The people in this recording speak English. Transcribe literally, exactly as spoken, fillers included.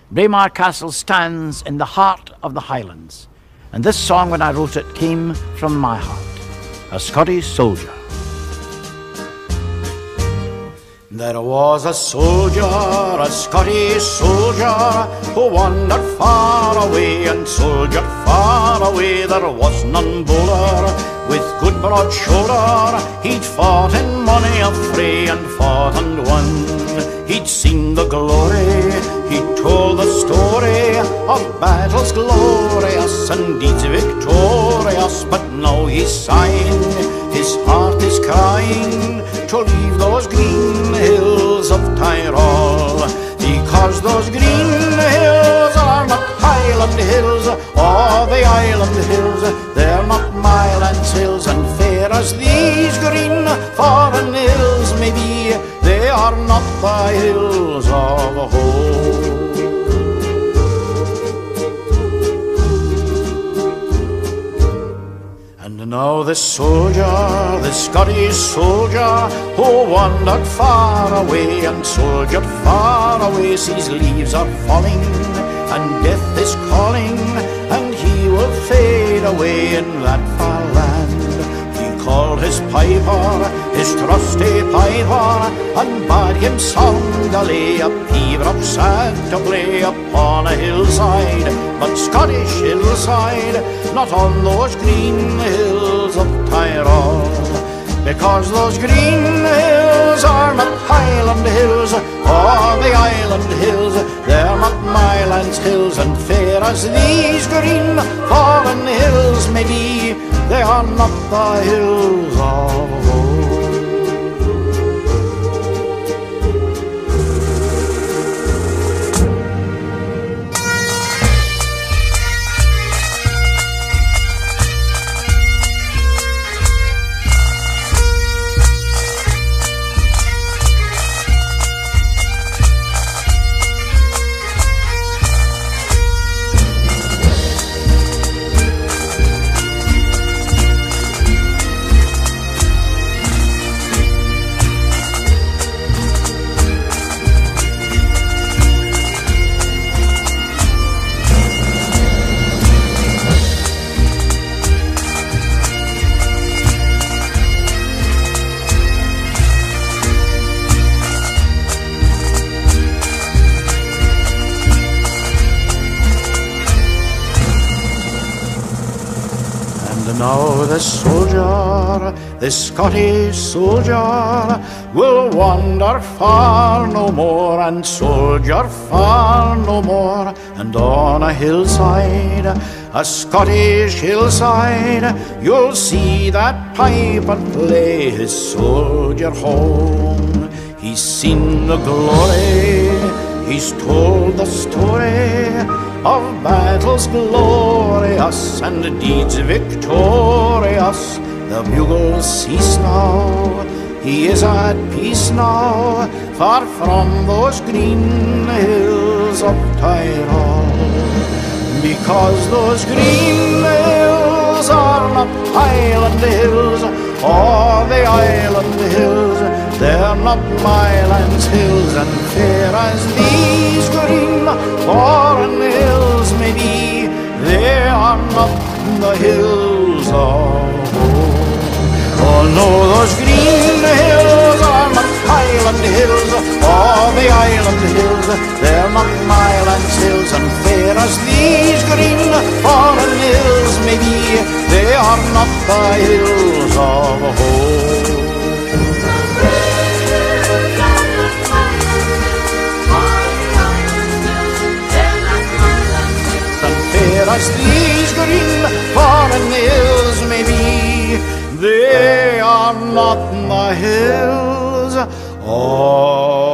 Braemar Castle stands in the heart of the Highlands, and this song, when I wrote it, came from my heart. A Scottish Soldier. There was a soldier, a Scottish soldier, who wandered far away and soldiered far away. There was none bolder, with good broad shoulder. He'd fought in many a fray and fought and won. He'd seen the glory, he'd told the story of battles glorious and deeds victorious. But now he's sighing, his heart is crying, to leave those green hills of Tyrol, because those green hills are not Highland hills or the island hills. They're not Mylands hills, and fair as these green foreign hills may be, they are not the hills of home. And now this soldier, this Scottish soldier, who wandered far away and soldiered far away, sees leaves are falling and death is calling, and he will fade away in that far land. He called his piper, his trusty piper, and bade him sound a lay, a pibroch sad to play upon a hillside, but Scottish hillside, not on those green hills of Tyrol, because those green hills are not Highland hills or the island hills. They're not Mylands hills, and fair as these green foreign hills may be, they are not the hills of home. And now this soldier, this Scottish soldier, will wander far no more and soldier far no more. And on a hillside, a Scottish hillside, you'll see that piper play his soldier home. He's seen the glory, he's told the story of battles glorious and deeds victorious. The bugles cease now, he is at peace now, far from those green hills of Tyrol, because those green hills are not Highland hills or the island hills. They're not Mylands hills, and fair as these green foreign hills may be, they are not the hills of home. Oh no, those green hills are not Highland hills or the island hills. They're not Mylands hills, and fair as these green foreign hills may be, they are not the hills of home. As these green foreign hills may be, they are not the hills of